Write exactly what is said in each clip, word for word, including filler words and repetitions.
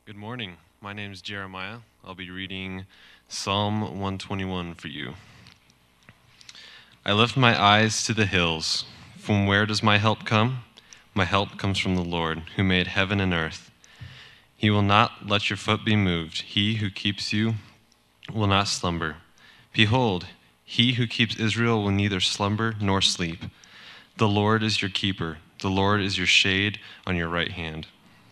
Good morning. My name is Jeremiah. I'll be reading Psalm one twenty-one for you. I lift my eyes to the hills. From where does my help come? My help comes from the Lord, who made heaven and earth. He will not let your foot be moved. He who keeps you will not slumber. Behold, he who keeps Israel will neither slumber nor sleep. The Lord is your keeper. The Lord is your shade on your right hand.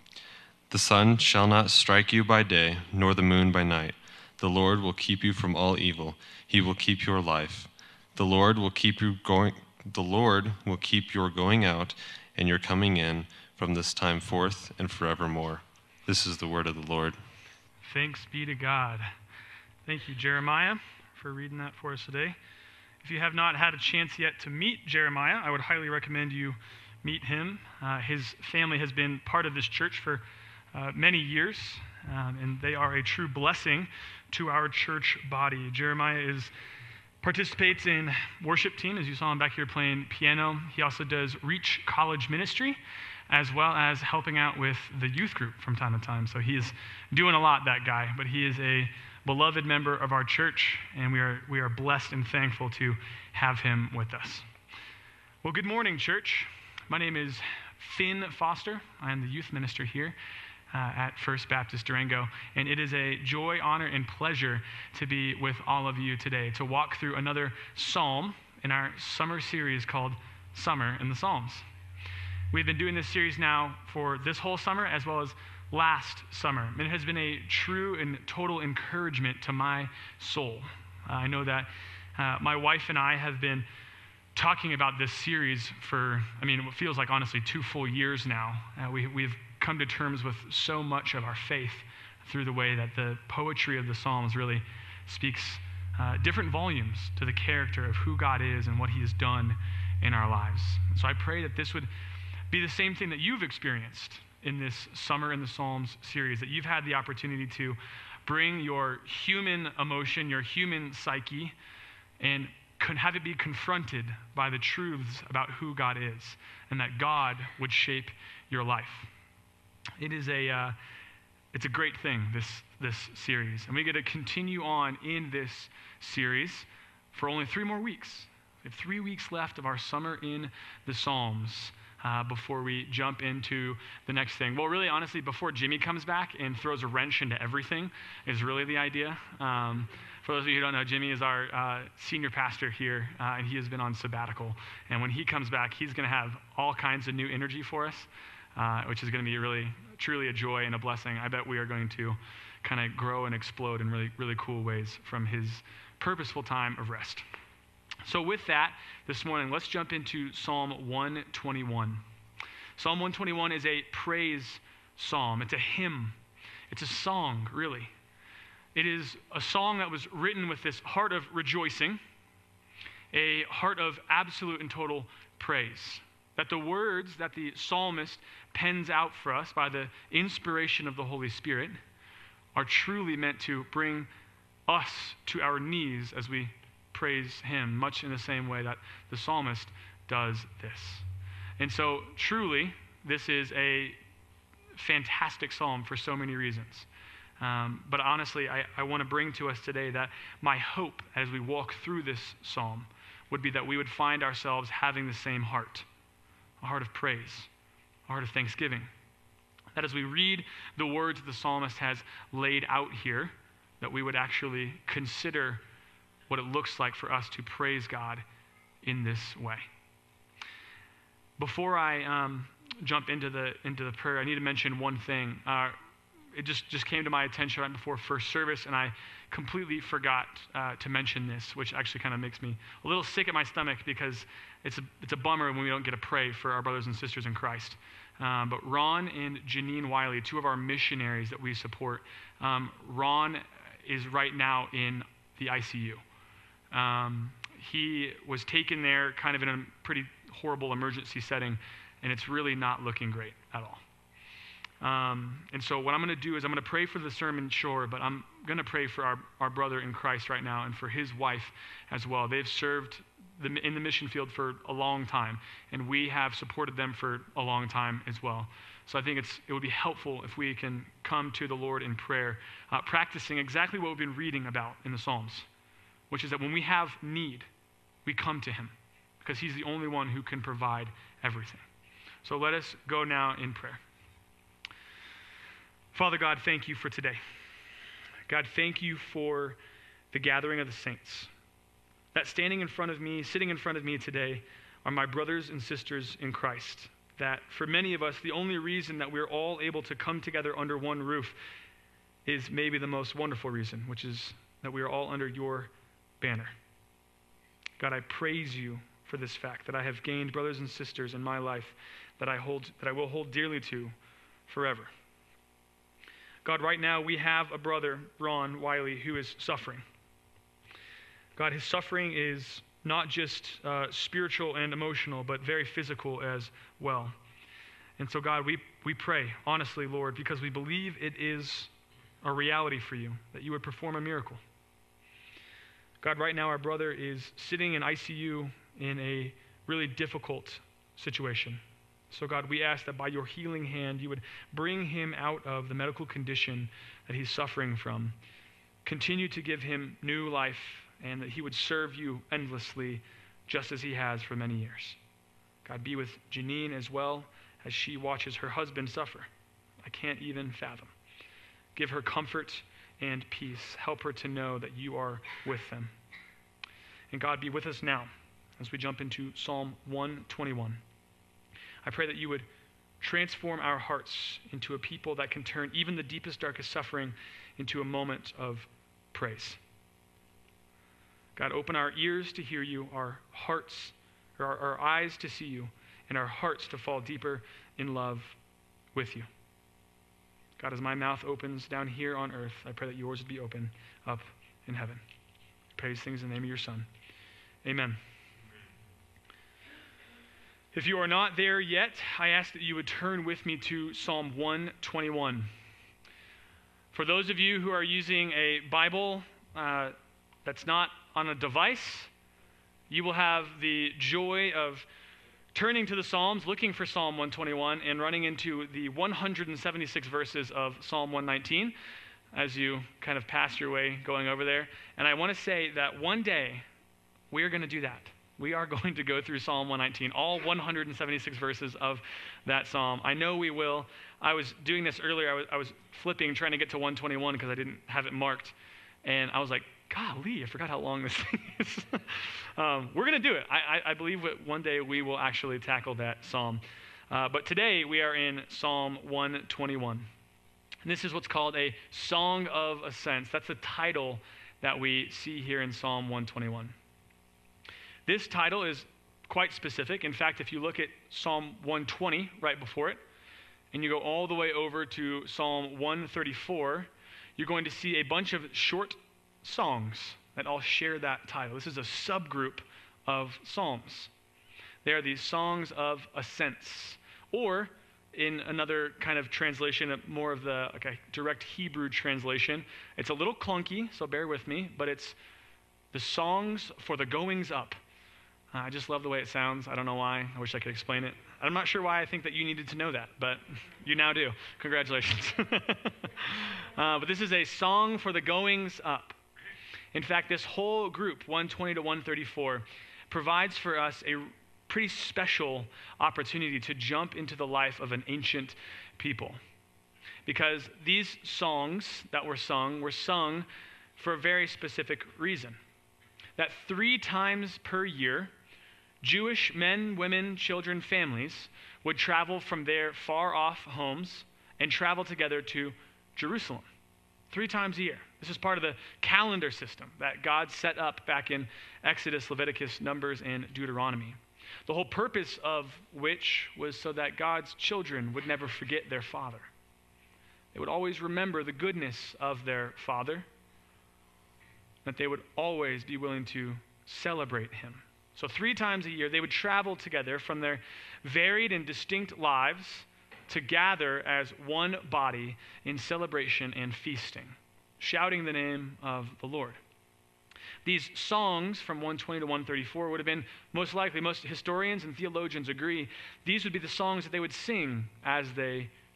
The sun shall not strike you by day, nor the moon by night. The Lord will keep you from all evil. He will keep your life. The Lord will keep you going. The Lord will keep your going out and your coming in from this time forth and forevermore. This is the word of the Lord. Thanks be to God. Thank you, Jeremiah, for reading that for us today. If you have not had a chance yet to meet Jeremiah, I would highly recommend you meet him. Uh, his family has been part of this church for uh, many years, um, and they are a true blessing to our church body. Jeremiah is participates in worship team, as you saw him back here playing piano. He also does Reach College Ministry, as well as helping out with the youth group from time to time. So he is doing a lot, that guy, but he is a beloved member of our church, and we are we are blessed and thankful to have him with us. Well, good morning, church. My name is Finn Foster. I am the youth minister here uh, at First Baptist Durango, and it is a joy, honor, and pleasure to be with all of you today, to walk through another psalm in our summer series called Summer in the Psalms. We've been doing this series now for this whole summer as well as last summer, and it has been a true and total encouragement to my soul. Uh, I know that uh, my wife and I have been talking about this series for, I mean, what feels like honestly two full years now. Uh, we, we've come to terms with so much of our faith through the way that the poetry of the Psalms really speaks uh, different volumes to the character of who God is and what he has done in our lives. So I pray that this would be the same thing that you've experienced in this Summer in the Psalms series, that you've had the opportunity to bring your human emotion, your human psyche, and have it be confronted by the truths about who God is, and that God would shape your life. It is a, uh, it's a great thing, this, this series. And we get to continue on in this series for only three more weeks. We have three weeks left of our Summer in the Psalms. Uh, before we jump into the next thing. Well, really, honestly, before Jimmy comes back and throws a wrench into everything is really the idea. Um, for those of you who don't know, Jimmy is our uh, senior pastor here, uh, and he has been on sabbatical. And when he comes back, he's going to have all kinds of new energy for us, uh, which is going to be really, truly a joy and a blessing. I bet we are going to kind of grow and explode in really, really cool ways from his purposeful time of rest. So with that, this morning, let's jump into Psalm one twenty-one. Psalm one twenty-one is a praise psalm. It's a hymn. It's a song, really. It is a song that was written with this heart of rejoicing, a heart of absolute and total praise. That the words that the psalmist pens out for us by the inspiration of the Holy Spirit are truly meant to bring us to our knees as we praise him, much in the same way that the psalmist does this. And so, truly, this is a fantastic psalm for so many reasons. Um, but honestly, I, I want to bring to us today that my hope as we walk through this psalm would be that we would find ourselves having the same heart, a heart of praise, a heart of thanksgiving. That as we read the words the psalmist has laid out here, that we would actually consider what it looks like for us to praise God in this way. Before I um, jump into the into the prayer, I need to mention one thing. Uh, it just, just came to my attention right before first service, and I completely forgot uh, to mention this, which actually kind of makes me a little sick at my stomach because it's a, it's a bummer when we don't get to pray for our brothers and sisters in Christ. Um, but Ron and Janine Wiley, two of our missionaries that we support, um, Ron is right now in the I C U. Um, he was taken there kind of in a pretty horrible emergency setting, and it's really not looking great at all. Um, and so what I'm going to do is I'm going to pray for the sermon, sure, but I'm going to pray for our, our brother in Christ right now and for his wife as well. They've served the, in the mission field for a long time, and we have supported them for a long time as well. So I think it's, it would be helpful if we can come to the Lord in prayer, uh, practicing exactly what we've been reading about in the Psalms, which is that when we have need, we come to him because he's the only one who can provide everything. So let us go now in prayer. Father God, thank you for today. God, thank you for the gathering of the saints. That standing in front of me, sitting in front of me today, are my brothers and sisters in Christ. That for many of us, the only reason that we're all able to come together under one roof is maybe the most wonderful reason, which is that we are all under your banner. God, I praise you for this fact that I have gained brothers and sisters in my life that I hold, that I will hold dearly to forever. God, right now we have a brother, Ron Wiley, who is suffering. God, his suffering is not just uh, spiritual and emotional, but very physical as well. And so, God, we, we pray, honestly, Lord, because we believe it is a reality for you, that you would perform a miracle. God, right now our brother is sitting in I C U in a really difficult situation. So, God, we ask that by your healing hand, you would bring him out of the medical condition that he's suffering from. Continue to give him new life, and that he would serve you endlessly just as he has for many years. God, be with Janine as well as she watches her husband suffer. I can't even fathom. Give her comfort and peace. Help her to know that you are with them. And God, be with us now as we jump into Psalm one twenty-one. I pray that you would transform our hearts into a people that can turn even the deepest, darkest suffering into a moment of praise. God, open our ears to hear you, our hearts, or our, our eyes to see you, and our hearts to fall deeper in love with you. God, as my mouth opens down here on earth, I pray that yours would be open up in heaven. I pray these things in the name of your Son. Amen. If you are not there yet, I ask that you would turn with me to Psalm one twenty-one. For those of you who are using a Bible uh, that's not on a device, you will have the joy of turning to the Psalms, looking for Psalm one twenty-one, and running into the one hundred seventy-six verses of Psalm one nineteen as you kind of pass your way going over there. And I want to say that one day we are going to do that. We are going to go through Psalm one nineteen, all one hundred seventy-six verses of that psalm. I know we will. I was doing this earlier. I was, I was flipping, trying to get to one twenty-one because I didn't have it marked. And I was like, golly, I forgot how long this thing is. um, we're going to do it. I, I, I believe that one day we will actually tackle that psalm. Uh, but today we are in Psalm one twenty-one. And this is what's called a Song of Ascents. That's the title that we see here in Psalm one twenty-one. This title is quite specific. In fact, if you look at Psalm one twenty right before it, and you go all the way over to Psalm one thirty-four, you're going to see a bunch of short songs that all share that title. This is a subgroup of psalms. They are these songs of ascents, or in another kind of translation, more of the okay, direct Hebrew translation, it's a little clunky, so bear with me, but it's the songs for the goings up. Uh, I just love the way it sounds. I don't know why. I wish I could explain it. I'm not sure why I think that you needed to know that, but you now do. Congratulations. uh, but this is a song for the goings up. In fact, this whole group, one twenty to one thirty-four, provides for us a pretty special opportunity to jump into the life of an ancient people. Because these songs that were sung were sung for a very specific reason. That three times per year, Jewish men, women, children, families would travel from their far-off homes and travel together to Jerusalem three times a year. This is part of the calendar system that God set up back in Exodus, Leviticus, Numbers, and Deuteronomy. The whole purpose of which was so that God's children would never forget their father. They would always remember the goodness of their father, that they would always be willing to celebrate him. So three times a year, they would travel together from their varied and distinct lives to gather as one body in celebration and feasting, shouting the name of the Lord. These songs from one twenty to one thirty-four would have been, most likely, most historians and theologians agree, these would be the songs that they would sing as they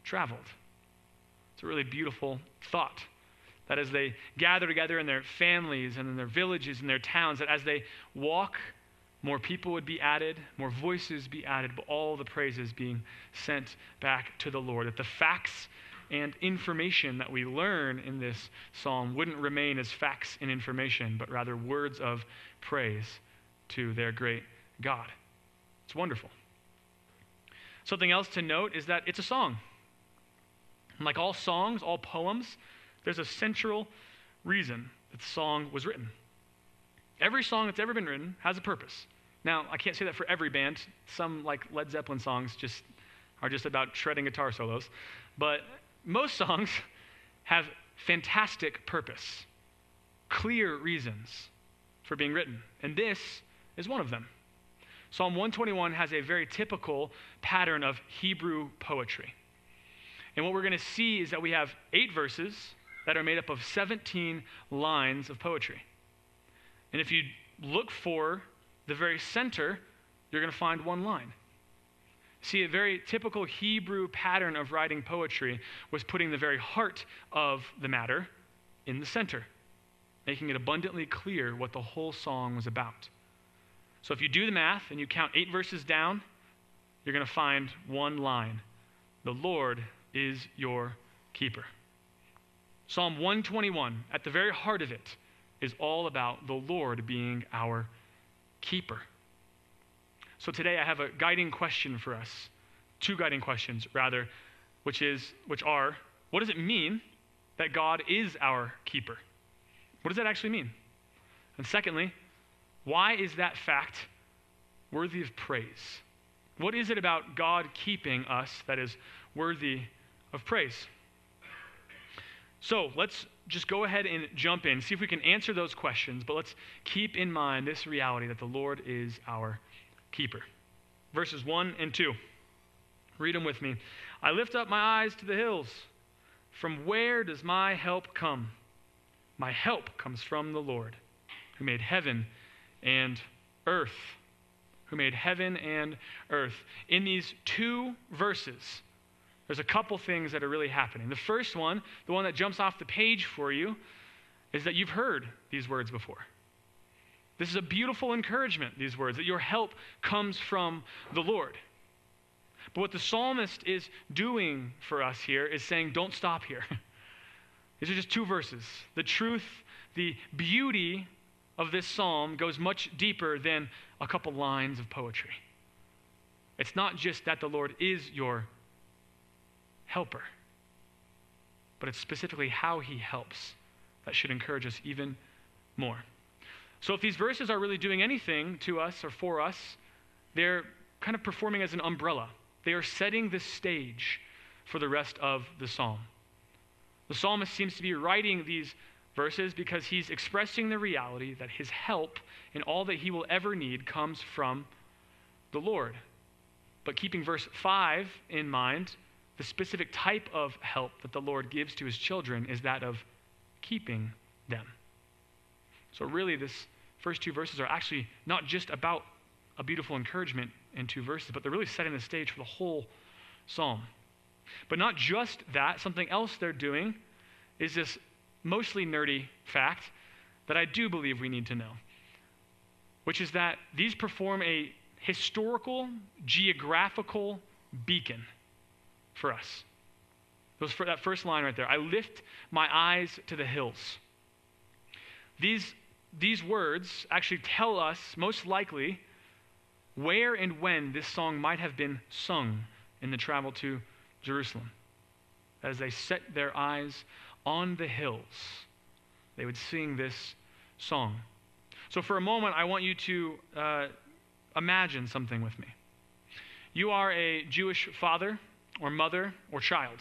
traveled. It's a really beautiful thought, that as they gather together in their families and in their villages and their towns, that as they walk, more people would be added, more voices be added, but all the praises being sent back to the Lord. That the facts and information that we learn in this psalm wouldn't remain as facts and information, but rather words of praise to their great God. It's wonderful. Something else to note is that it's a song. And like all songs, all poems, there's a central reason that the song was written. Every song that's ever been written has a purpose. Now, I can't say that for every band. Some, like Led Zeppelin songs, just are just about shredding guitar solos. But most songs have fantastic purpose, clear reasons for being written. And this is one of them. Psalm one twenty-one has a very typical pattern of Hebrew poetry. And what we're going to see is that we have eight verses that are made up of seventeen lines of poetry. And if you look for the very center, you're going to find one line. See, a very typical Hebrew pattern of writing poetry was putting the very heart of the matter in the center, making it abundantly clear what the whole song was about. So if you do the math and you count eight verses down, you're going to find one line. The Lord is your keeper. Psalm one twenty-one, at the very heart of it, is all about the Lord being our keeper. So today I have a guiding question for us, two guiding questions rather, which is, which are, what does it mean that God is our keeper? What does that actually mean? And secondly, why is that fact worthy of praise? What is it about God keeping us that is worthy of praise? So let's just go ahead and jump in, see if we can answer those questions, but let's keep in mind this reality that the Lord is our keeper. Verses one and two. Read them with me. I lift up my eyes to the hills. From where does my help come? My help comes from the Lord, who made heaven and earth. Who made heaven and earth. In these two verses, there's a couple things that are really happening. The first one, the one that jumps off the page for you, is that you've heard these words before. This is a beautiful encouragement, these words, that your help comes from the Lord. But what the psalmist is doing for us here is saying, don't stop here. These are just two verses. The truth, the beauty of this psalm goes much deeper than a couple lines of poetry. It's not just that the Lord is your helper, but it's specifically how he helps that should encourage us even more. So if these verses are really doing anything to us or for us, they're kind of performing as an umbrella. They are setting the stage for the rest of the psalm. The psalmist seems to be writing these verses because he's expressing the reality that his help in all that he will ever need comes from the Lord. But keeping verse five in mind, the specific type of help that the Lord gives to his children is that of keeping them. So really, this first two verses are actually not just about a beautiful encouragement in two verses, but they're really setting the stage for the whole psalm. But not just that, something else they're doing is this mostly nerdy fact that I do believe we need to know, which is that these perform a historical, geographical beacon for us. Those, that first line right there, I lift my eyes to the hills. These, these words actually tell us, most likely, where and when this song might have been sung in the travel to Jerusalem. As they set their eyes on the hills, they would sing this song. So for a moment, I want you to uh, imagine something with me. You are a Jewish father or mother or child.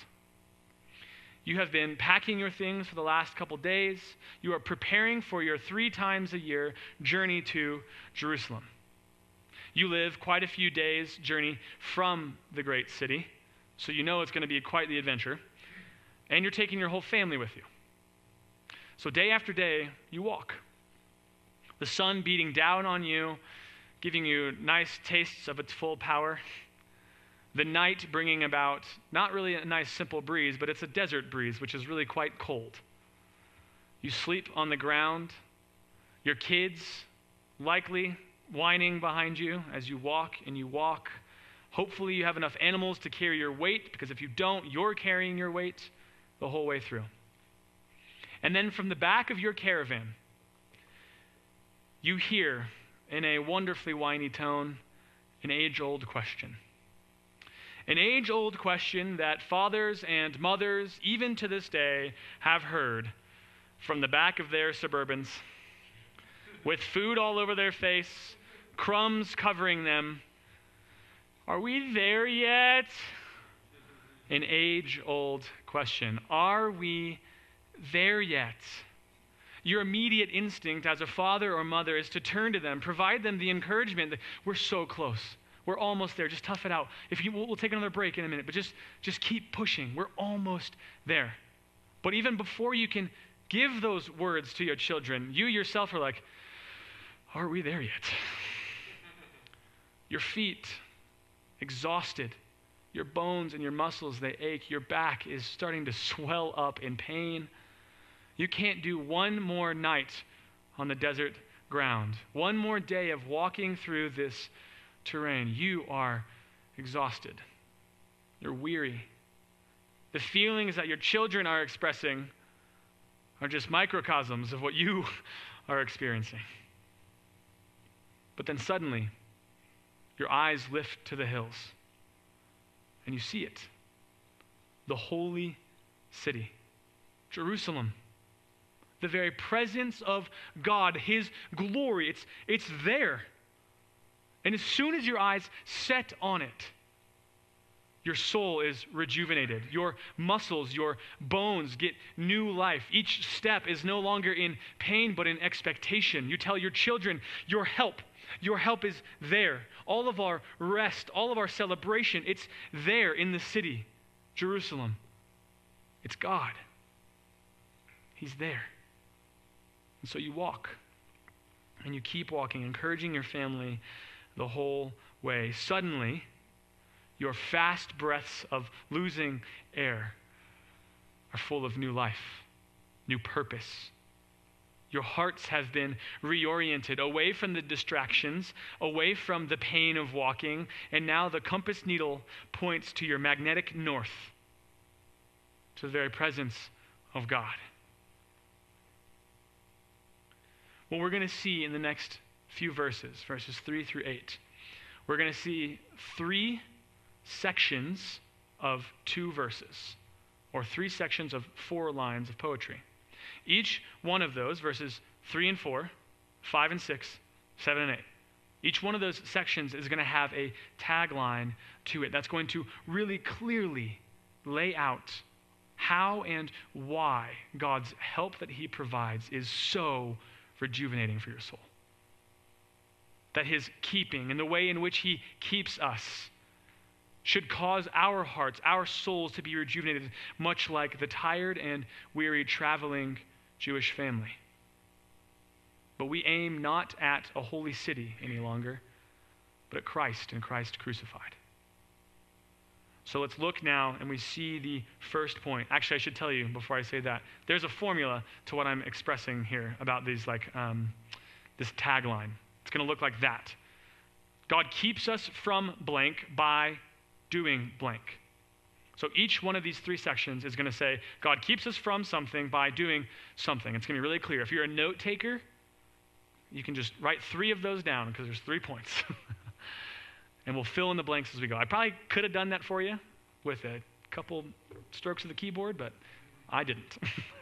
You have been packing your things for the last couple days. You are preparing for your three times a year journey to Jerusalem. You live quite a few days' journey from the great city, so you know it's going to be quite the adventure. And you're taking your whole family with you. So day after day, you walk. The sun beating down on you, giving you nice tastes of its full power. The night bringing about not really a nice simple breeze, but it's a desert breeze, which is really quite cold. You sleep on the ground. Your kids likely whining behind you as you walk and you walk. Hopefully you have enough animals to carry your weight, because if you don't, you're carrying your weight the whole way through. And then from the back of your caravan, you hear in a wonderfully whiny tone an age-old question. An age-old question that fathers and mothers, even to this day, have heard from the back of their Suburbans, with food all over their face, crumbs covering them. Are we there yet? An age-old question. Are we there yet? Your immediate instinct as a father or mother is to turn to them, provide them the encouragement that we're so close. We're almost there. Just tough it out. If you, we'll, we'll take another break in a minute, but just, just keep pushing. We're almost there. But even before you can give those words to your children, you yourself are like, are we there yet? Your feet, exhausted. Your bones and your muscles, they ache. Your back is starting to swell up in pain. You can't do one more night on the desert ground. One more day of walking through this terrain. You are exhausted. You're weary. The feelings that your children are expressing are just microcosms of what you are experiencing. But then suddenly, your eyes lift to the hills, and you see it. The holy city, Jerusalem. The very presence of God, His glory, it's, it's there. And as soon as your eyes set on it, your soul is rejuvenated. Your muscles, your bones get new life. Each step is no longer in pain, but in expectation. You tell your children, your help, your help is there. All of our rest, all of our celebration, it's there in the city, Jerusalem. It's God. He's there. And so you walk, and you keep walking, encouraging your family the whole way. Suddenly, your fast breaths of losing air are full of new life, new purpose. Your hearts have been reoriented away from the distractions, away from the pain of walking, and now the compass needle points to your magnetic north, to the very presence of God. What we're going to see in the next few verses, verses three through eight, we're going to see three sections of two verses, or three sections of four lines of poetry. Each one of those, verses three and four, five and six, seven and eight, each one of those sections is going to have a tagline to it that's going to really clearly lay out how and why God's help that He provides is so rejuvenating for your soul. That His keeping and the way in which He keeps us should cause our hearts, our souls to be rejuvenated, much like the tired and weary traveling Jewish family. But we aim not at a holy city any longer, but at Christ and Christ crucified. So let's look now and we see the first point. Actually, I should tell you before I say that, there's a formula to what I'm expressing here about these, like um, this tagline. It's going to look like that. God keeps us from blank by doing blank. So each one of these three sections is going to say, God keeps us from something by doing something. It's going to be really clear. If you're a note taker, you can just write three of those down because there's three points. And we'll fill in the blanks as we go. I probably could have done that for you with a couple strokes of the keyboard, but I didn't.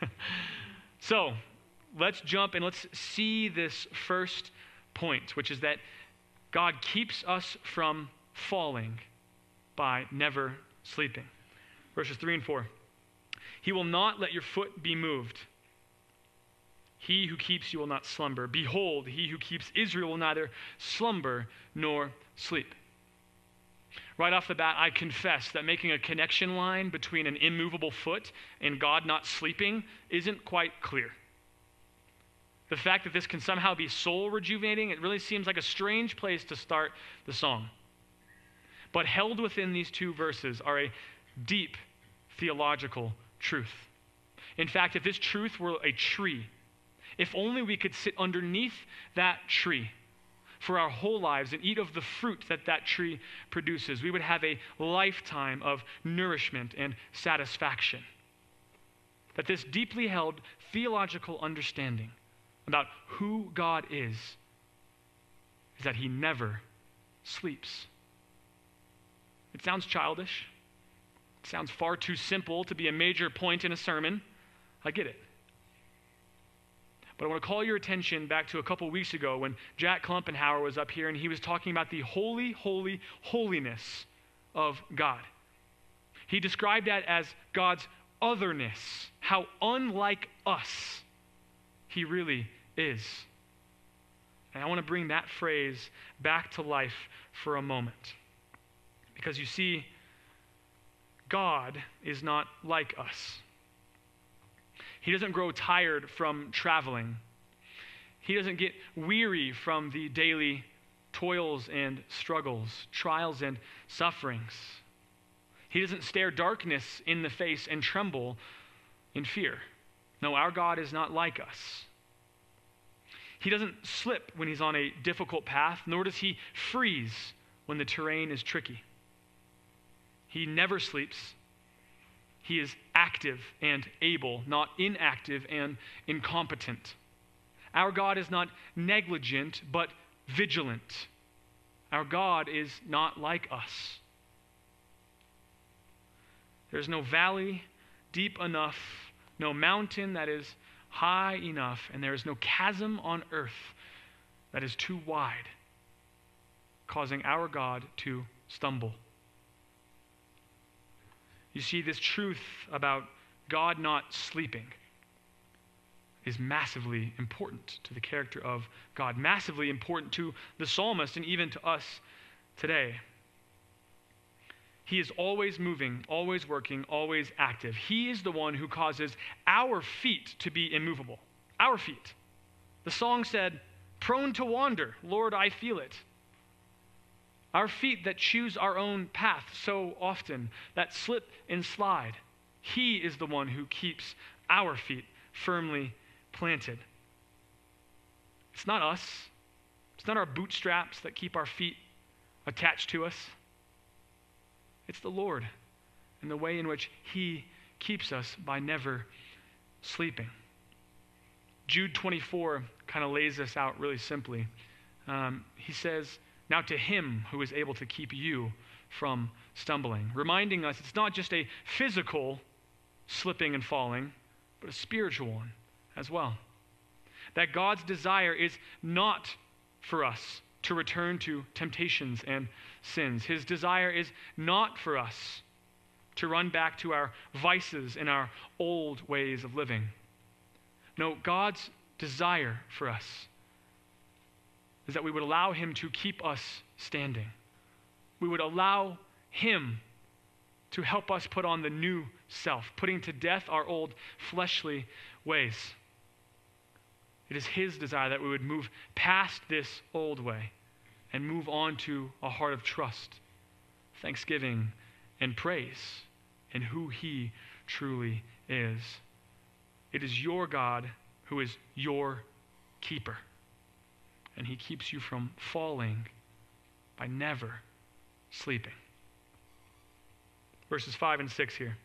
So let's jump and let's see this first point, which is that God keeps us from falling by never sleeping. Verses three and four. He will not let your foot be moved. He who keeps you will not slumber. Behold, he who keeps Israel will neither slumber nor sleep. Right off the bat, I confess that making a connection line between an immovable foot and God not sleeping isn't quite clear. The fact that this can somehow be soul rejuvenating, it really seems like a strange place to start the song. But held within these two verses are a deep theological truth. In fact, if this truth were a tree, if only we could sit underneath that tree for our whole lives and eat of the fruit that that tree produces, we would have a lifetime of nourishment and satisfaction. That this deeply held theological understanding about who God is is that he never sleeps. It sounds childish. It sounds far too simple to be a major point in a sermon. I get it. But I want to call your attention back to a couple weeks ago when Jack Klumpenhauer was up here and he was talking about the holy, holy, holiness of God. He described that as God's otherness, how unlike us he really is. And I want to bring that phrase back to life for a moment. Because you see, God is not like us. He doesn't grow tired from traveling. He doesn't get weary from the daily toils and struggles, trials and sufferings. He doesn't stare darkness in the face and tremble in fear. No, our God is not like us. He doesn't slip when he's on a difficult path, nor does he freeze when the terrain is tricky. He never sleeps. He is active and able, not inactive and incompetent. Our God is not negligent, but vigilant. Our God is not like us. There's no valley deep enough, no mountain that is high enough, and there is no chasm on earth that is too wide, causing our God to stumble. You see, this truth about God not sleeping is massively important to the character of God, massively important to the psalmist and even to us today. He is always moving, always working, always active. He is the one who causes our feet to be immovable. Our feet. The song said, "Prone to wander, Lord, I feel it." Our feet that choose our own path so often, that slip and slide. He is the one who keeps our feet firmly planted. It's not us. It's not our bootstraps that keep our feet attached to us. It's the Lord and the way in which he keeps us by never sleeping. Jude twenty-four kind of lays this out really simply. Um, he says, "Now to him who is able to keep you from stumbling," reminding us it's not just a physical slipping and falling, but a spiritual one as well. That God's desire is not for us to return to temptations and sins. His desire is not for us to run back to our vices and our old ways of living. No, God's desire for us is that we would allow him to keep us standing. We would allow him to help us put on the new self, putting to death our old fleshly ways. It is his desire that we would move past this old way and move on to a heart of trust, thanksgiving, and praise in who he truly is. It is your God who is your keeper, and he keeps you from falling by never sleeping. Verses five and six here.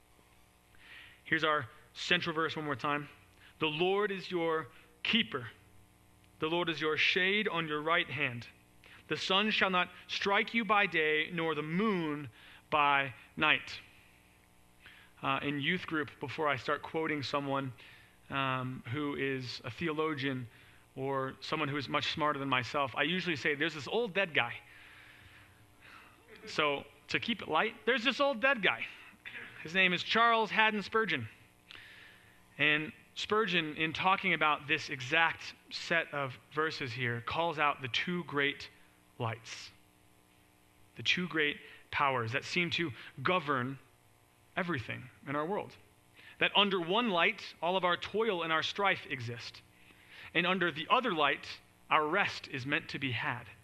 Here's our central verse one more time. The Lord is your keeper. The Lord is your shade on your right hand. The sun shall not strike you by day, nor the moon by night. Uh, in youth group, before I start quoting someone um, who is a theologian or someone who is much smarter than myself, I usually say, there's this old dead guy. So to keep it light, there's this old dead guy. His name is Charles Haddon Spurgeon. And Spurgeon, in talking about this exact set of verses here, calls out the two great lights, the two great powers that seem to govern everything in our world. That under one light, all of our toil and our strife exist. And under the other light, our rest is meant to be had.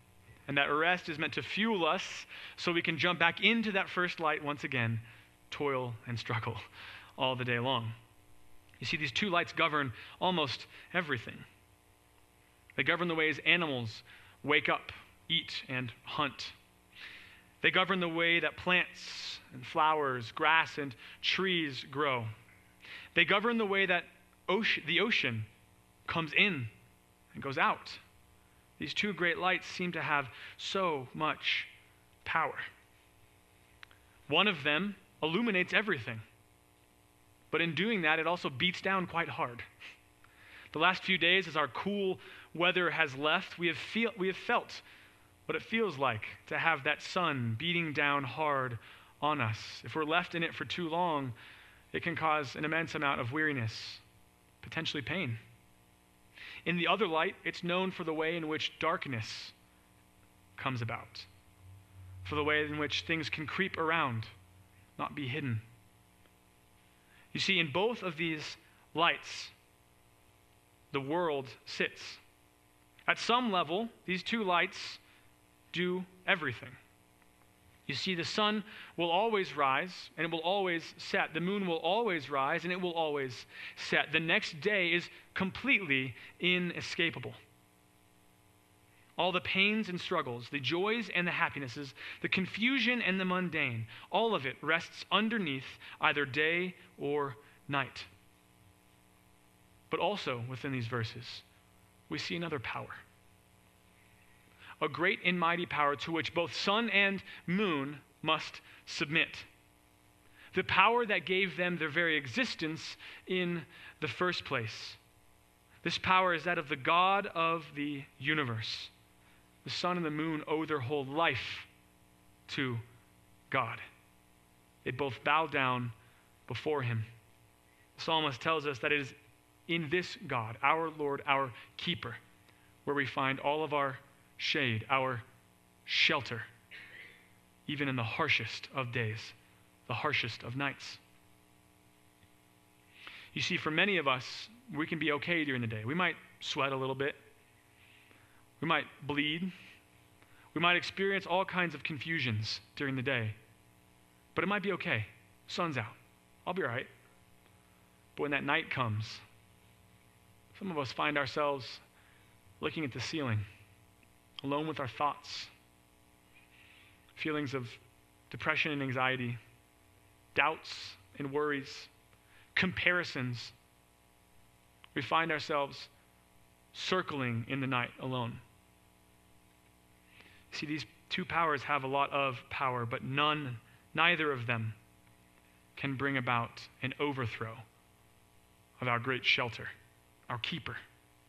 And that rest is meant to fuel us so we can jump back into that first light once again, toil and struggle all the day long. You see, these two lights govern almost everything. They govern the ways animals wake up, eat, and hunt. They govern the way that plants and flowers, grass, and trees grow. They govern the way that ocean, the ocean comes in and goes out. These two great lights seem to have so much power. One of them illuminates everything. But in doing that, it also beats down quite hard. The last few days, as our cool weather has left, we have, feel, we have felt what it feels like to have that sun beating down hard on us. If we're left in it for too long, it can cause an immense amount of weariness, potentially pain. In the other light, it's known for the way in which darkness comes about, for the way in which things can creep around, not be hidden. You see, in both of these lights, the world sits. At some level, these two lights do everything. You see, the sun will always rise and it will always set. The moon will always rise and it will always set. The next day is completely inescapable. All the pains and struggles, the joys and the happinesses, the confusion and the mundane, all of it rests underneath either day or night. But also within these verses, we see another power. A great and mighty power to which both sun and moon must submit. The power that gave them their very existence in the first place. This power is that of the God of the universe. The sun and the moon owe their whole life to God. They both bow down before him. The psalmist tells us that it is in this God, our Lord, our keeper, where we find all of our shade, our shelter, even in the harshest of days, the harshest of nights. You see, for many of us, we can be okay during the day. We might sweat a little bit. We might bleed. We might experience all kinds of confusions during the day. But it might be okay. Sun's out. I'll be all right. But when that night comes, some of us find ourselves looking at the ceiling, alone with our thoughts, feelings of depression and anxiety, doubts and worries, comparisons. We find ourselves circling in the night alone. See, these two powers have a lot of power, but none, neither of them can bring about an overthrow of our great shelter, our keeper.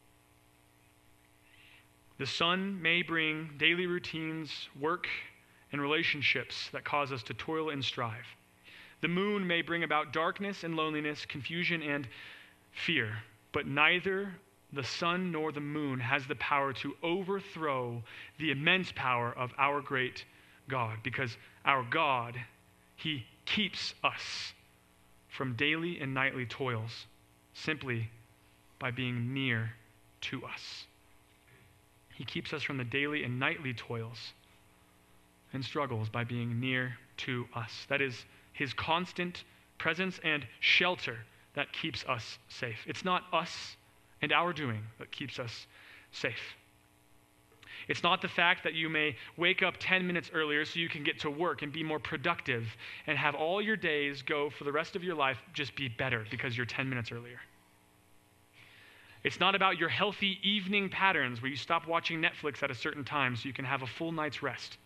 The sun may bring daily routines, work, and relationships that cause us to toil and strive. The moon may bring about darkness and loneliness, confusion and fear, but neither the sun nor the moon has the power to overthrow the immense power of our great God, because our God, he keeps us from daily and nightly toils simply by being near to us. He keeps us from the daily and nightly toils and struggles by being near to us. That is his constant presence and shelter that keeps us safe. It's not us and our doing that keeps us safe. It's not the fact that you may wake up ten minutes earlier so you can get to work and be more productive and have all your days go for the rest of your life just be better because you're ten minutes earlier. It's not about your healthy evening patterns where you stop watching Netflix at a certain time so you can have a full night's rest.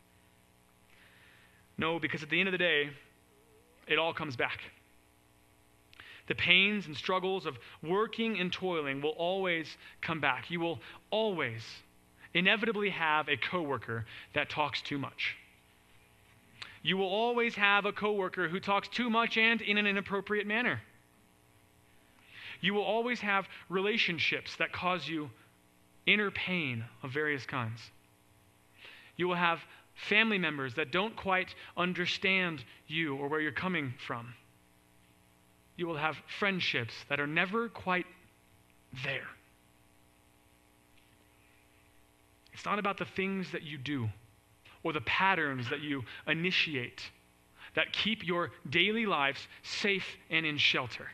No, because at the end of the day, it all comes back. The pains and struggles of working and toiling will always come back. You will always, inevitably have a coworker that talks too much. You will always have a coworker who talks too much and in an inappropriate manner. You will always have relationships that cause you inner pain of various kinds. You will have family members that don't quite understand you or where you're coming from. You will have friendships that are never quite there. It's not about the things that you do or the patterns that you initiate that keep your daily lives safe and in shelter.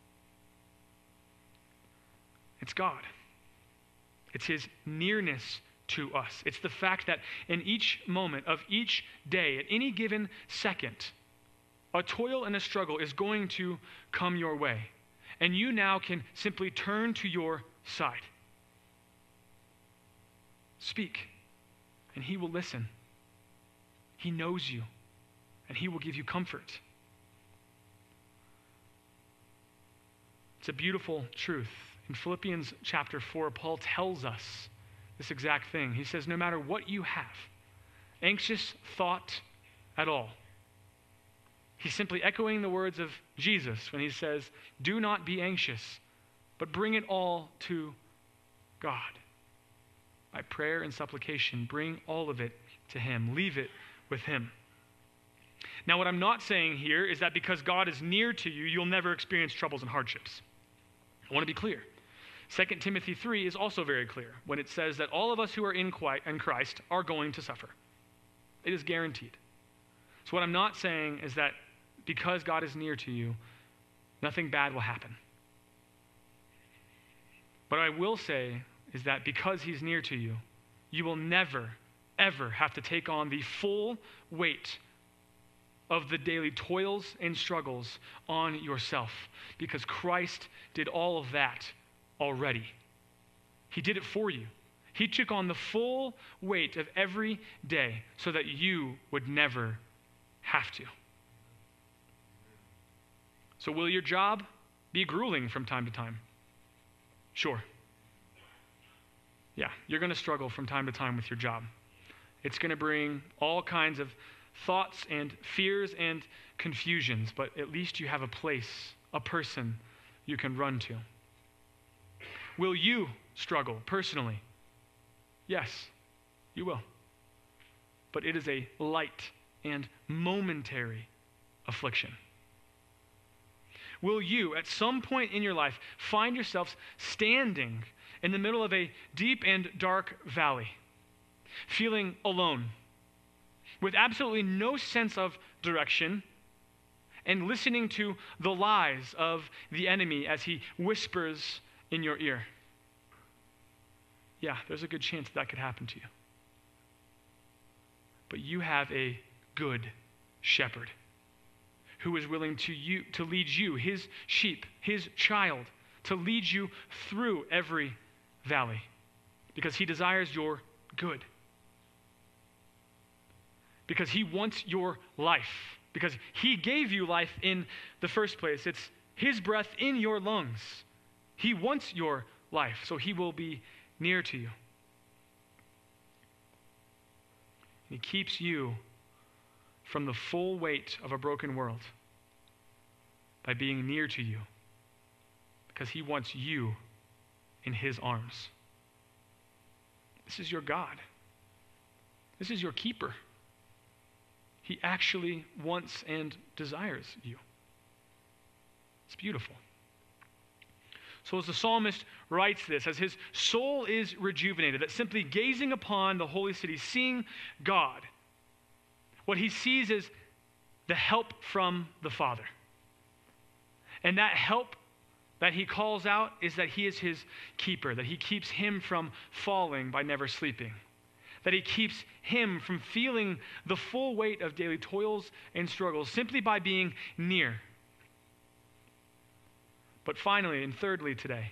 It's God. It's his nearness to us. It's the fact that in each moment of each day, at any given second, a toil and a struggle is going to come your way. And you now can simply turn to your side. Speak, and he will listen. He knows you, and he will give you comfort. It's a beautiful truth. In Philippians chapter four, Paul tells us this exact thing. He says, no matter what you have, anxious thought at all. He's simply echoing the words of Jesus when he says, do not be anxious, but bring it all to God. By prayer and supplication, bring all of it to him. Leave it with him. Now, what I'm not saying here is that because God is near to you, you'll never experience troubles and hardships. I want to be clear. Second Timothy three is also very clear when it says that all of us who are in Christ are going to suffer. It is guaranteed. So what I'm not saying is that because God is near to you, nothing bad will happen. But I will say is that because he's near to you, you will never, ever have to take on the full weight of the daily toils and struggles on yourself, because Christ did all of that already. He did it for you. He took on the full weight of every day so that you would never have to. So will your job be grueling from time to time? Sure. Yeah, you're going to struggle from time to time with your job. It's going to bring all kinds of thoughts and fears and confusions, but at least you have a place, a person you can run to. Will you struggle personally? Yes, you will. But it is a light and momentary affliction. Will you, at some point in your life, find yourselves standing in the middle of a deep and dark valley, feeling alone, with absolutely no sense of direction, and listening to the lies of the enemy as he whispers in your ear? Yeah, there's a good chance that could happen to you. But you have a good shepherd who is willing to you to lead you, his sheep, his child, to lead you through every valley, because he desires your good. Because he wants your life. Because he gave you life in the first place. It's his breath in your lungs. He wants your life, so he will be near to you. He keeps you from the full weight of a broken world by being near to you, because he wants you in his arms. This is your God. This is your keeper. He actually wants and desires you. It's beautiful. So as the psalmist writes this, as his soul is rejuvenated, that simply gazing upon the holy city, seeing God, what he sees is the help from the Father. And that help that he calls out is that he is his keeper, that he keeps him from falling by never sleeping, that he keeps him from feeling the full weight of daily toils and struggles simply by being near. But finally, and thirdly today,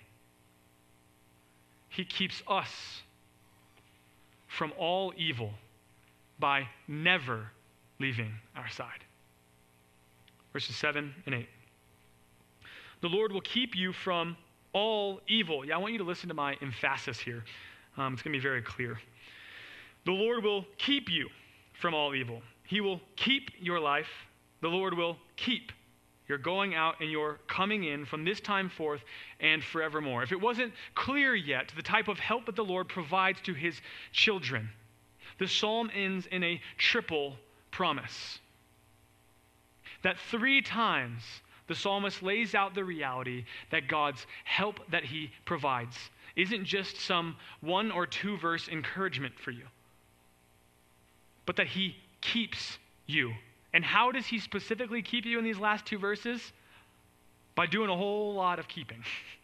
he keeps us from all evil by never leaving our side. Verses seven and eight. The Lord will keep you from all evil. Yeah, I want you to listen to my emphasis here. Um, it's going to be very clear. The Lord will keep you from all evil. He will keep your life. The Lord will keep your going out and your coming in from this time forth and forevermore. If it wasn't clear yet, the type of help that the Lord provides to his children, the psalm ends in a triple promise. That three times the psalmist lays out the reality that God's help that he provides isn't just some one or two verse encouragement for you, but that he keeps you. And how does he specifically keep you in these last two verses? By doing a whole lot of keeping.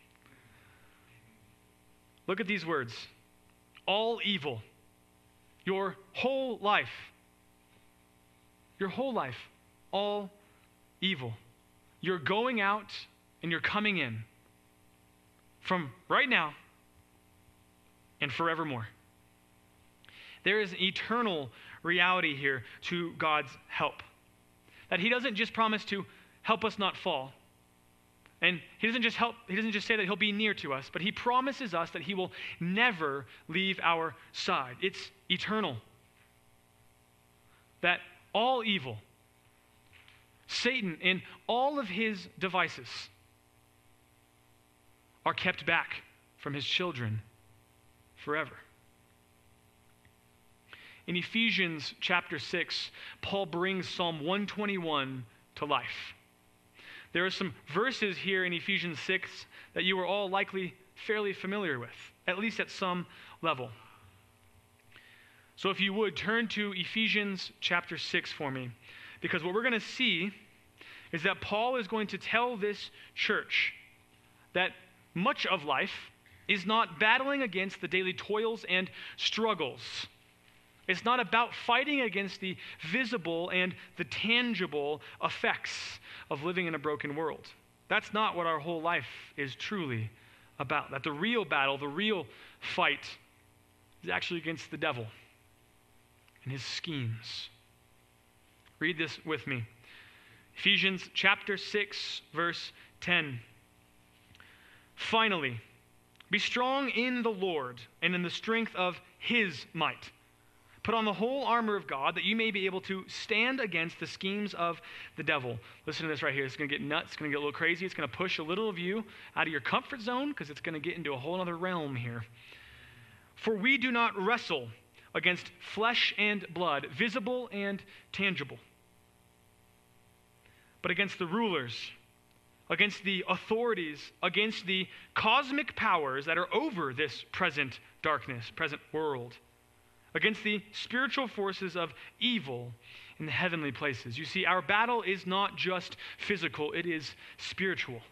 Look at these words. All evil. Your whole life. Your whole life. All evil. You're going out and you're coming in. From right now and forevermore. There is an eternal reality here to God's help. That he doesn't just promise to help us not fall. And he doesn't just help, he doesn't just say that he'll be near to us, but he promises us that he will never leave our side. It's eternal. That all evil, Satan and all of his devices are kept back from his children forever. In Ephesians chapter six, Paul brings Psalm one twenty-one to life. There are some verses here in Ephesians six that you are all likely fairly familiar with, at least at some level. So if you would, turn to Ephesians chapter six for me, because what we're going to see is that Paul is going to tell this church that much of life is not battling against the daily toils and struggles. It's not about fighting against the visible and the tangible effects of living in a broken world. That's not what our whole life is truly about. That the real battle, the real fight, is actually against the devil and his schemes. Read this with me. Ephesians chapter six, verse ten. Finally, be strong in the Lord and in the strength of his might. Put on the whole armor of God that you may be able to stand against the schemes of the devil. Listen to this right here. It's going to get nuts. It's going to get a little crazy. It's going to push a little of you out of your comfort zone because it's going to get into a whole other realm here. For we do not wrestle against flesh and blood, visible and tangible, but against the rulers, against the authorities, against the cosmic powers that are over this present darkness, present world, against the spiritual forces of evil in the heavenly places. You see, our battle is not just physical, it is spiritual.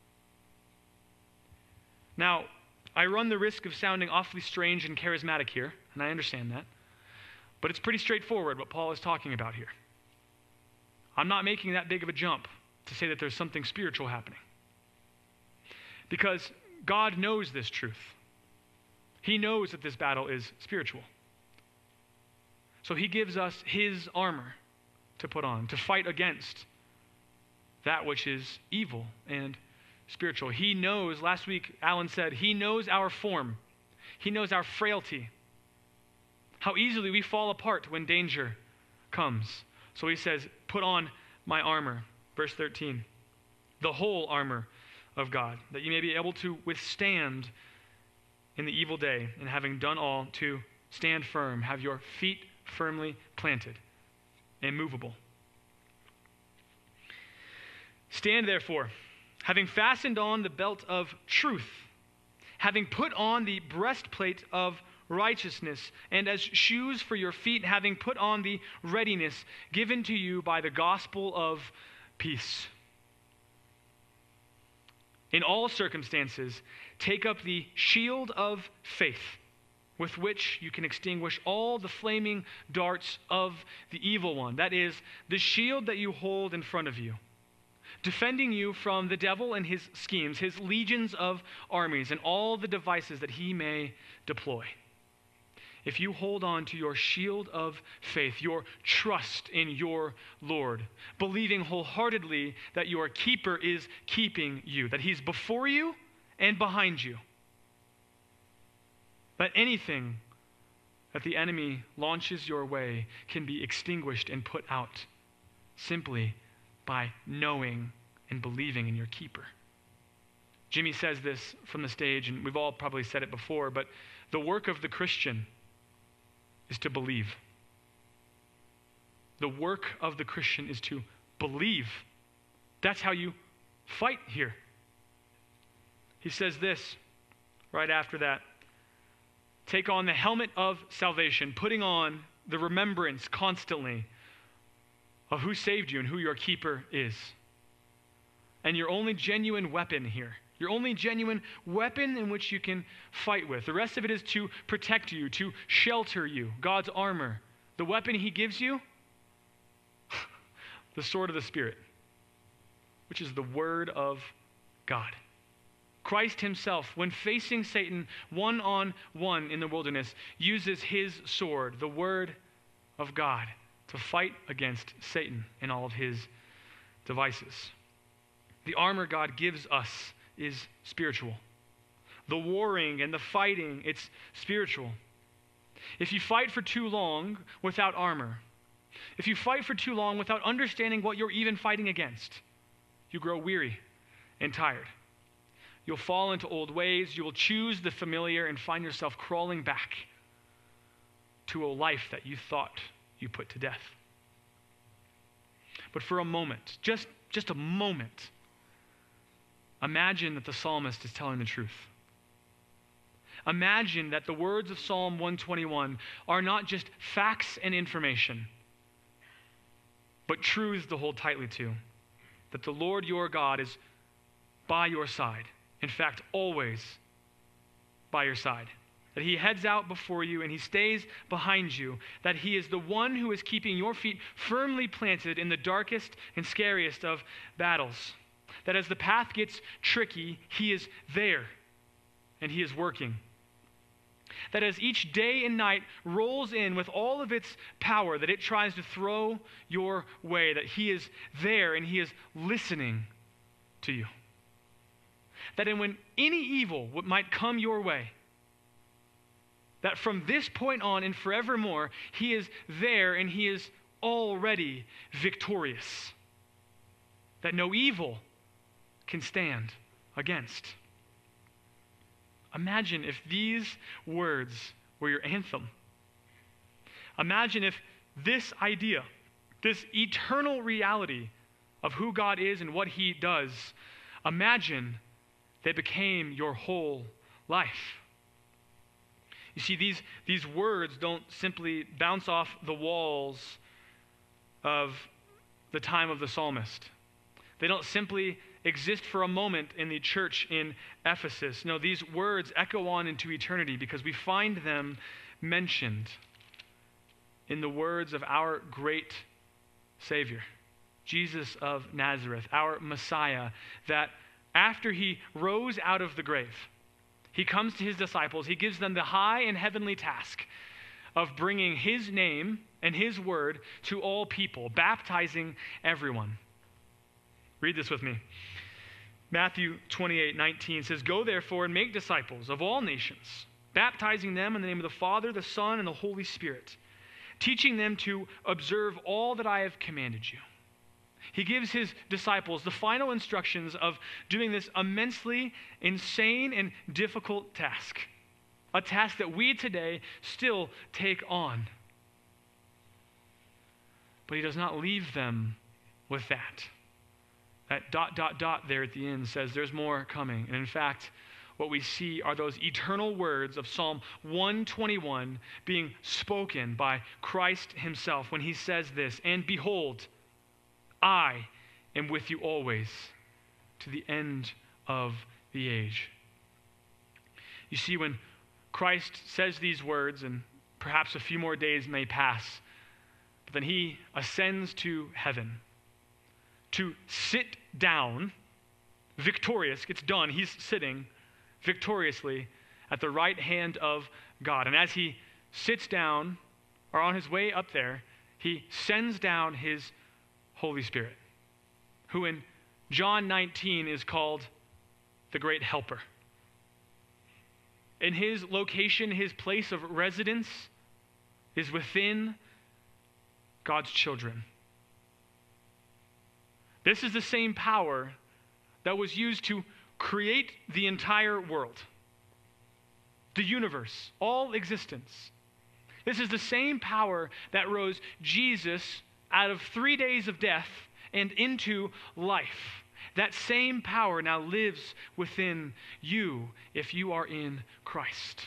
Now, I run the risk of sounding awfully strange and charismatic here, and I understand that, but it's pretty straightforward what Paul is talking about here. I'm not making that big of a jump to say that there's something spiritual happening, because God knows this truth. He knows that this battle is spiritual. So he gives us his armor to put on, to fight against that which is evil and spiritual. He knows, last week Alan said, he knows our form. He knows our frailty, how easily we fall apart when danger comes. So he says, put on my armor. Verse thirteen, the whole armor of God, that you may be able to withstand in the evil day, and having done all, to stand firm, have your feet firmly planted, immovable. Stand therefore, having fastened on the belt of truth, having put on the breastplate of righteousness, and as shoes for your feet, having put on the readiness given to you by the gospel of peace. In all circumstances, take up the shield of faith, with which you can extinguish all the flaming darts of the evil one. That is, the shield that you hold in front of you, defending you from the devil and his schemes, his legions of armies, and all the devices that he may deploy. If you hold on to your shield of faith, your trust in your Lord, believing wholeheartedly that your keeper is keeping you, that he's before you and behind you, that anything that the enemy launches your way can be extinguished and put out simply by knowing and believing in your keeper. Jimmy says this from the stage, and we've all probably said it before, but the work of the Christian is to believe. The work of the Christian is to believe. That's how you fight here. He says this right after that. Take on the helmet of salvation, putting on the remembrance constantly of who saved you and who your keeper is. And your only genuine weapon here, your only genuine weapon in which you can fight with. The rest of it is to protect you, to shelter you, God's armor. The weapon he gives you, the sword of the Spirit, which is the word of God. Christ himself, when facing Satan one-on-one in the wilderness, uses his sword, the word of God, to fight against Satan and all of his devices. The armor God gives us is spiritual. The warring and the fighting, it's spiritual. If you fight for too long without armor, if you fight for too long without understanding what you're even fighting against, you grow weary and tired. You'll fall into old ways. You will choose the familiar and find yourself crawling back to a life that you thought you put to death. But for a moment, just, just a moment, imagine that the psalmist is telling the truth. Imagine that the words of Psalm one twenty-one are not just facts and information, but truths to hold tightly to. That the Lord your God is by your side. In fact, always by your side. That he heads out before you and he stays behind you. That he is the one who is keeping your feet firmly planted in the darkest and scariest of battles. That as the path gets tricky, he is there and he is working. That as each day and night rolls in with all of its power that it tries to throw your way, that he is there and he is listening to you. That and when any evil might come your way, that from this point on and forevermore, he is there and he is already victorious. That no evil can stand against. Imagine if these words were your anthem. Imagine if this idea, this eternal reality of who God is and what he does, imagine they became your whole life. You see, these, these words don't simply bounce off the walls of the time of the psalmist. They don't simply exist for a moment in the church in Ephesus. No, these words echo on into eternity because we find them mentioned in the words of our great Savior, Jesus of Nazareth, our Messiah, that after he rose out of the grave, he comes to his disciples, he gives them the high and heavenly task of bringing his name and his word to all people, baptizing everyone. Read this with me. Matthew twenty-eight nineteen says, "Go therefore and make disciples of all nations, baptizing them in the name of the Father, the Son, and the Holy Spirit, teaching them to observe all that I have commanded you." He gives his disciples the final instructions of doing this immensely insane and difficult task, a task that we today still take on. But he does not leave them with that. That dot, dot, dot there at the end says there's more coming. And in fact, what we see are those eternal words of Psalm one twenty-one being spoken by Christ himself when he says this, "And behold, I am with you always to the end of the age." You see, when Christ says these words, and perhaps a few more days may pass, but then he ascends to heaven to sit down victorious. It's done. He's sitting victoriously at the right hand of God. And as he sits down, or on his way up there, he sends down his Holy Spirit, who in John nineteen is called the Great Helper. And his location, his place of residence is within God's children. This is the same power that was used to create the entire world, the universe, all existence. This is the same power that rose Jesus out of three days of death and into life. That same power now lives within you if you are in Christ.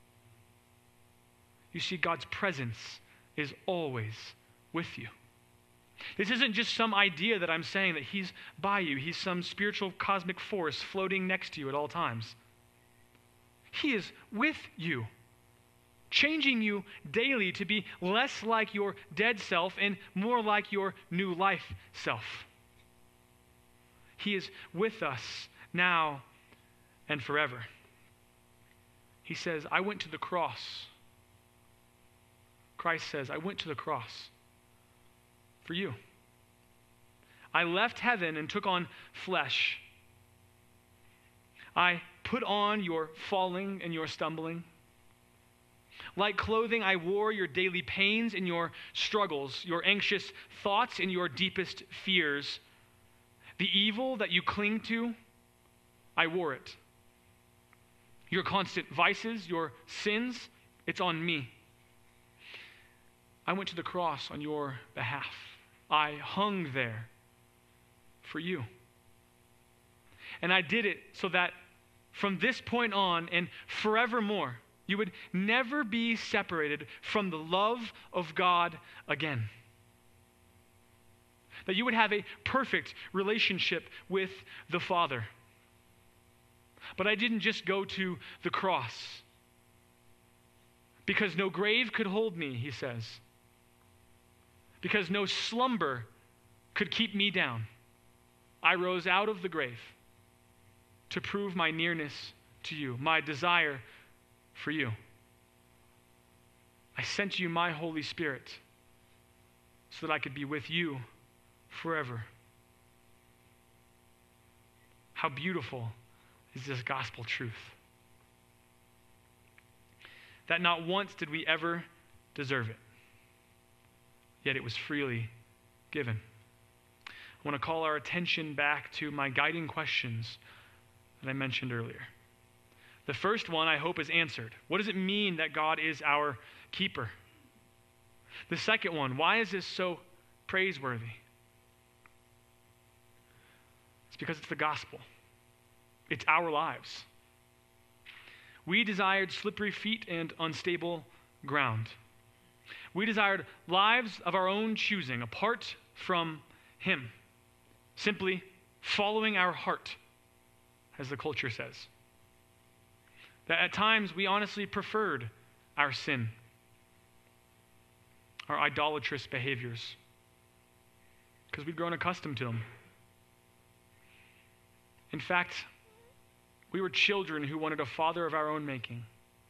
You see, God's presence is always with you. This isn't just some idea that I'm saying that he's by you. He's some spiritual cosmic force floating next to you at all times. He is with you, changing you daily to be less like your dead self and more like your new life self. He is with us now and forever. He says, I went to the cross. Christ says, I went to the cross for you. I left heaven and took on flesh. I put on your falling and your stumbling. Like clothing, I wore your daily pains and your struggles, your anxious thoughts and your deepest fears. The evil that you cling to, I wore it. Your constant vices, your sins, it's on me. I went to the cross on your behalf. I hung there for you. And I did it so that from this point on and forevermore, you would never be separated from the love of God again. That you would have a perfect relationship with the Father. But I didn't just go to the cross because no grave could hold me, he says. Because no slumber could keep me down. I rose out of the grave to prove my nearness to you, my desire for you. I sent you my Holy Spirit so that I could be with you forever. How beautiful is this gospel truth? That not once did we ever deserve it, yet it was freely given. I want to call our attention back to my guiding questions that I mentioned earlier. The first one, I hope, is answered. What does it mean that God is our keeper? The second one, why is this so praiseworthy? It's because it's the gospel. It's our lives. We desired slippery feet and unstable ground. We desired lives of our own choosing, apart from him, simply following our heart, as the culture says. That at times we honestly preferred our sin, our idolatrous behaviors, because we'd grown accustomed to them. In fact, we were children who wanted a father of our own making.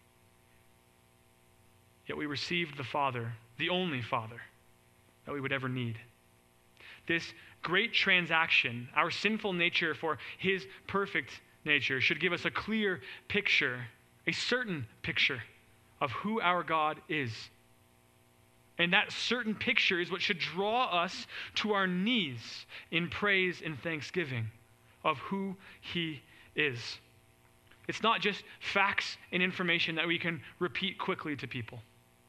Yet we received the Father, the only Father that we would ever need. This great transaction, our sinful nature for his perfect nature, should give us a clear picture, a certain picture of who our God is. And that certain picture is what should draw us to our knees in praise and thanksgiving of who he is. It's not just facts and information that we can repeat quickly to people.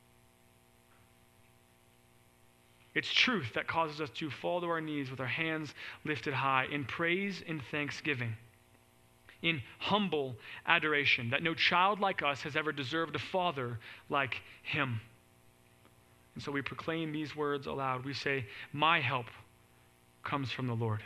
It's truth that causes us to fall to our knees with our hands lifted high in praise and thanksgiving, in humble adoration, that no child like us has ever deserved a father like him. And so we proclaim these words aloud. We say, my help comes from the Lord,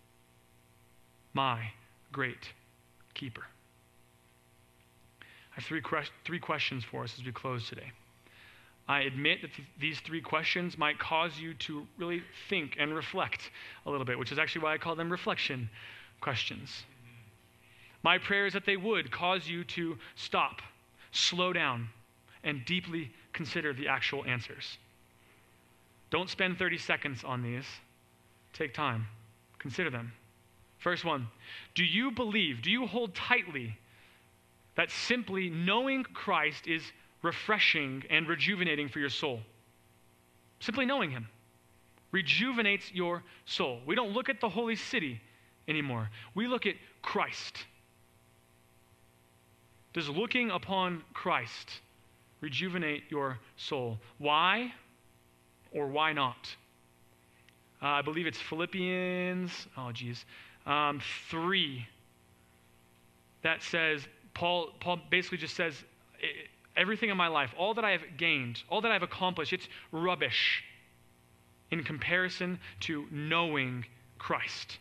my great keeper. I have three, three questions for us as we close today. I admit that th- these three questions might cause you to really think and reflect a little bit, which is actually why I call them reflection questions. My prayer is that they would cause you to stop, slow down, and deeply consider the actual answers. Don't spend thirty seconds on these. Take time. Consider them. First one, do you believe, do you hold tightly that simply knowing Christ is refreshing and rejuvenating for your soul? Simply knowing him rejuvenates your soul. We don't look at the holy city anymore. We look at Christ. Does looking upon Christ rejuvenate your soul? Why or why not? Uh, I believe it's Philippians, oh geez, um, three that says, Paul, Paul basically just says, everything in my life, all that I have gained, all that I've accomplished, it's rubbish in comparison to knowing Christ.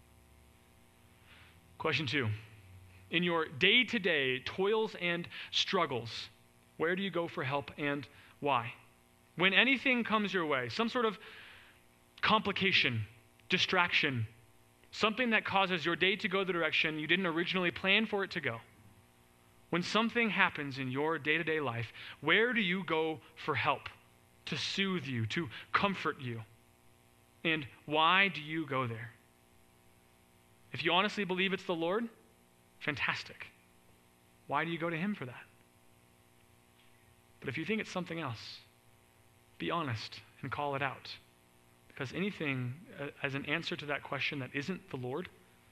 Question two. In your day-to-day toils and struggles, where do you go for help and why? When anything comes your way, some sort of complication, distraction, something that causes your day to go the direction you didn't originally plan for it to go. When something happens in your day-to-day life, where do you go for help, to soothe you, to comfort you? And why do you go there? If you honestly believe it's the Lord, fantastic. Why do you go to him for that? But if you think it's something else, be honest and call it out. Because anything uh, as an answer to that question that isn't the Lord,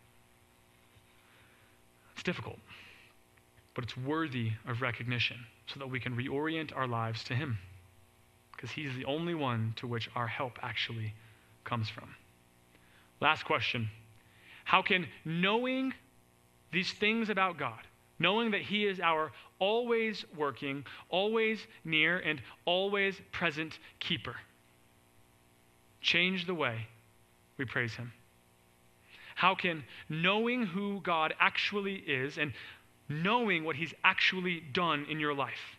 it's difficult. But it's worthy of recognition so that we can reorient our lives to him. Because he's the only one to which our help actually comes from. Last question. How can knowing these things about God, knowing that he is our always working, always near, and always present keeper, change the way we praise him? How can knowing who God actually is and knowing what he's actually done in your life,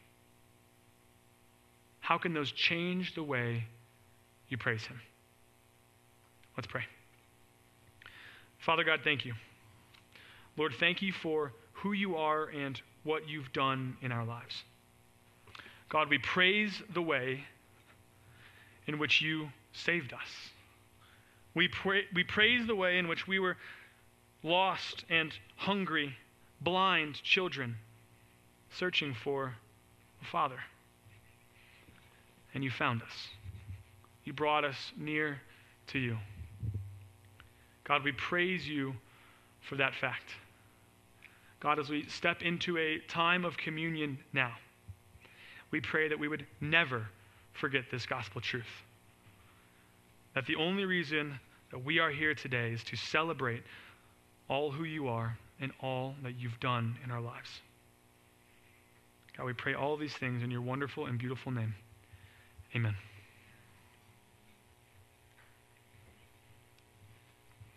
how can those change the way you praise him? Let's pray. Father God, thank you. Lord, thank you for who you are and what you've done in our lives. God, we praise the way in which you saved us. We, pray, we praise the way in which we were lost and hungry, blind children, searching for a Father. And you found us. You brought us near to you. God, we praise you for that fact. God, as we step into a time of communion now, we pray that we would never forget this gospel truth. That the only reason that we are here today is to celebrate all who you are and all that you've done in our lives. God, we pray all these things in your wonderful and beautiful name. Amen.